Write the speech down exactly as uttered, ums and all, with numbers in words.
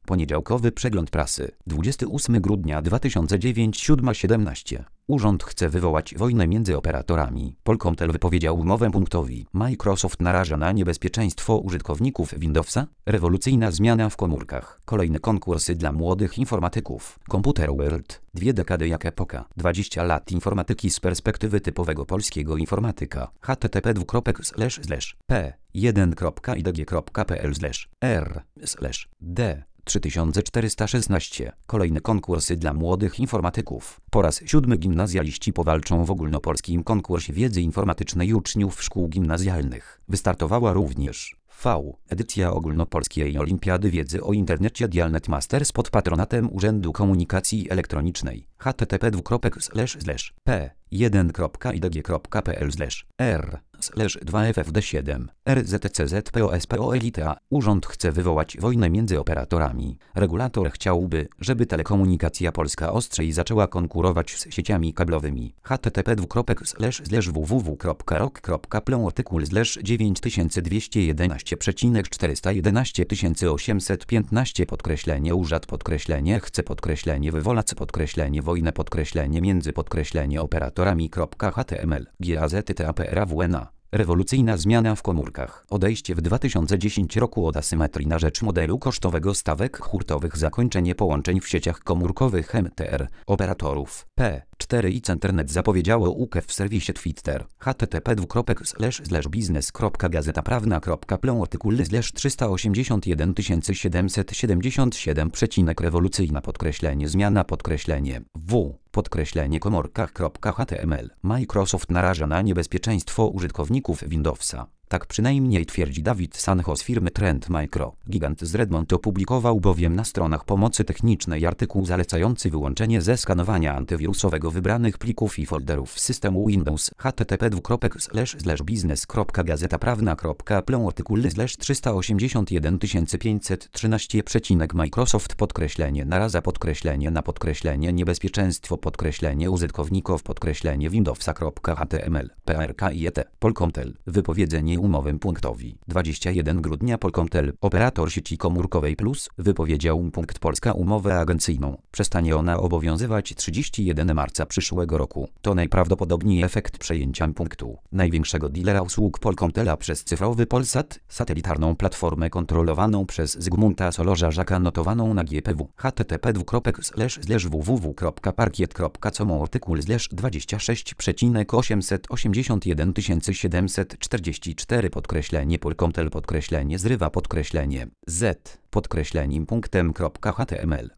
Poniedziałkowy przegląd prasy. dwudziestego ósmego grudnia dwa tysiące dziewiątego, siódma siedemnaście. Urząd chce wywołać wojnę między operatorami. Polkomtel wypowiedział umowę punktowi. Microsoft naraża na niebezpieczeństwo użytkowników Windowsa. Rewolucyjna zmiana w komórkach. Kolejne konkursy dla młodych informatyków. Computer World. Dwie dekady jak epoka. dwadzieścia lat informatyki z perspektywy typowego polskiego informatyka. http p jeden kropka i d g kropka p l r d trzy tysiące czterysta szesnaście. Kolejne konkursy dla młodych informatyków. Po raz siódmy gimnazjaliści powalczą w ogólnopolskim konkursie wiedzy informatycznej uczniów szkół gimnazjalnych. Wystartowała również V. Edycja ogólnopolskiej Olimpiady Wiedzy o Internecie Dialnet Masters pod patronatem Urzędu Komunikacji Elektronicznej. http p jeden kropka i d g kropka p l r dwa f f d siedem r z t c z p o s p o l i t a. Urząd chce wywołać wojnę między operatorami. Regulator chciałby, żeby Telekomunikacja Polska ostrzej zaczęła konkurować z sieciami kablowymi. http w w w kropka rok kropka plon artykuł dziewięć tysięcy dwieście jedenaście czterysta jedenaście tysięcy osiemset piętnaście podkreślenie urząd podkreślenie chce podkreślenie wywolać podkreślenie wojnę podkreślenie między podkreślenie operatorami .html gazety.taprawna. Rewolucyjna zmiana w komórkach. Odejście w dwa tysiące dziesiątym roku od asymetrii na rzecz modelu kosztowego stawek hurtowych. Zakończenie połączeń w sieciach komórkowych M T R. Operatorów P cztery i Centernet zapowiedziało U K E w serwisie Twitter. http biznes kropka gazeta prawna kropka plon artykuł trzysta osiemdziesiąt jeden tysięcy siedemset siedemdziesiąt siedem. Rewolucyjna podkreślenie zmiana podkreślenie w podkreślenie komórkach.html. Microsoft naraża na niebezpieczeństwo użytkowników Windowsa. Tak przynajmniej twierdzi Dawid Sancho z firmy Trend Micro. Gigant z Redmond opublikował bowiem na stronach pomocy technicznej artykuł zalecający wyłączenie ze skanowania antywirusowego wybranych plików i folderów systemu Windows. http biznes kropka gazeta prawna kropka plon artykuł trzysta osiemdziesiąt jeden tysięcy pięćset trzynaście. Microsoft podkreślenie naraza podkreślenie na podkreślenie niebezpieczeństwo podkreślenie użytkowników podkreślenie Windowsa.html P R K I E T. Polkomtel. Wypowiedzenie umowę punktowi. dwudziestego pierwszego grudnia Polkomtel, operator sieci komórkowej Plus, wypowiedział punkt Polska umowę agencyjną. Przestanie ona obowiązywać trzydziestego pierwszego marca przyszłego roku. To najprawdopodobniej efekt przejęcia punktu, największego dealera usług Polkomtela przez cyfrowy Polsat, satelitarną platformę kontrolowaną przez Zygmunta Solorza-Żaka notowaną na G P W. http w w w kropka parkiet kropka com artykuł dwadzieścia sześć osiemset osiemdziesiąt jeden tysięcy siedemset czterdzieści cztery podkreślenie Polkomtel podkreślenie zrywa podkreślenie z podkreśleniem punktem .html.